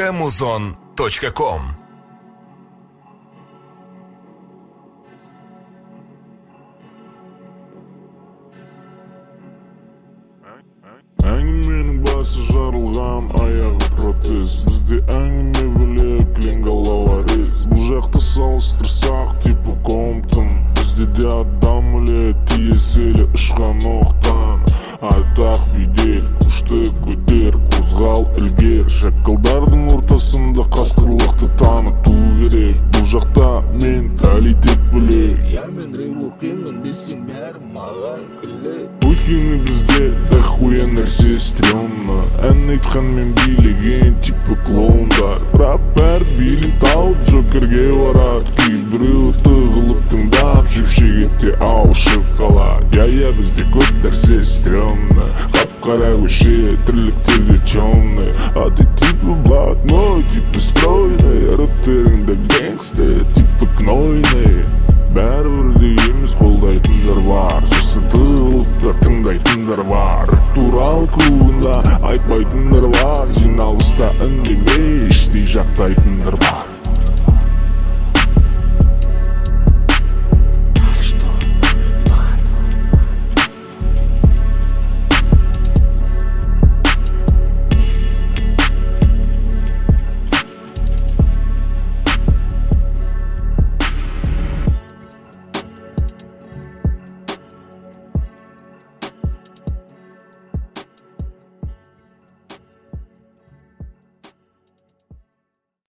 www.muzon.com. Әңгіменің басы жарылған, аяғы протез. Бізде әңгіме бөлек, ленгалауар ез. Бұл жақты салыстырсақ, типа Комптон. Бізде де адам өле, тиеселі ұшқан оқтан. Айтақ бедел, күшті көтер, қозғал ілгер. Шакалдардың ортасында қасқырлықты таныту керек. Бұл жақта менталитет бөлек. Я мен револкемін десең бәрі маған күлек. Өйткені бізде дохуя нәрсе стрёмно. Ән айтқанмен билеген типа клоундар. Бірақ бәрі билік тауып джокерге барады. Кейбіреу тығылып тыңдап жіпшегетте ауышып қалады. Я бізде көп нәрсе стрёмно. Қап-қара көше, тірліктерде темный. А ты типа блатной, типа стройный. Рөптеріңді гангстер, типа гнойный. Бәрібірде емес қолдайтындар бар. Сөзі тығылыпта тыңдайтындар бар. Туралы клубында айтпайтындар бар. Жиналыста үндемей іштей жақтайтындар бар.